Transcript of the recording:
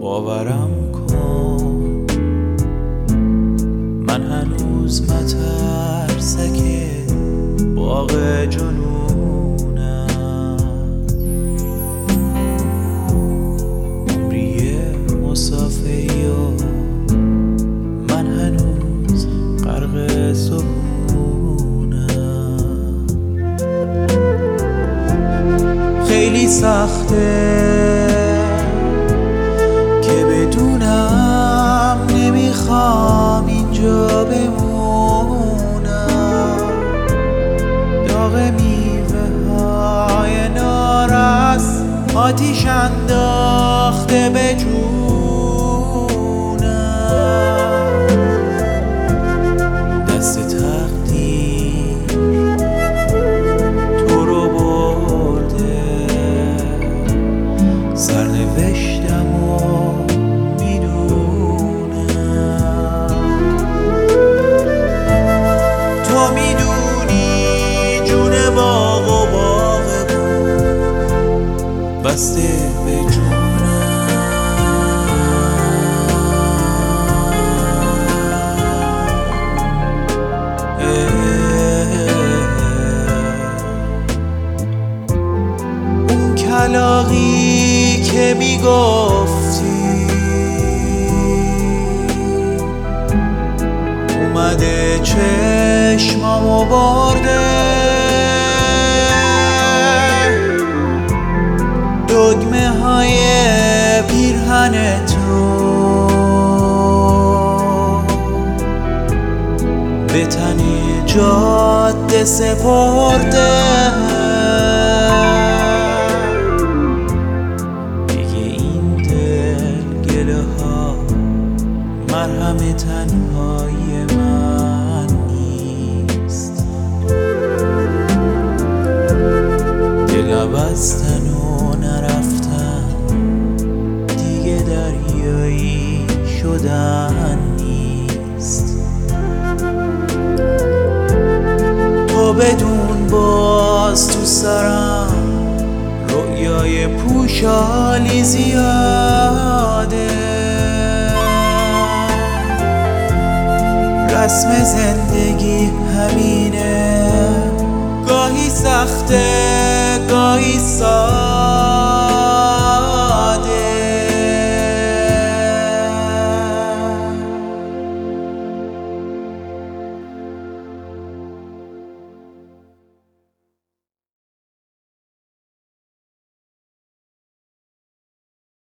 باورم کن من هنوز مترسک باغ جنونم. عمری مسافری و من هنوز غرق سکونم. خیلی سخته که بدونم نمیخوام اینجا بمونم. داغ میوه های نارس آتیش انداخته به جونم. دست تقدیر تو رو برده، سرنوشتم و تو میدونی جون باغ و باغ بود بسته به جونم. اون کلاغی که میگفتی اومده چشمامو برده، دگمه های پیرهن تو به تن جاده سپرده. دیگه این دل گله ها مرهم تنهایی من نیست. دل بستن و نرفتن دیگه دریایی شدن نیست. تو بدون باز تو سرم رویای پوشالی زیاده. رسم زندگی همینه، گاهی سخته گاهی ساده.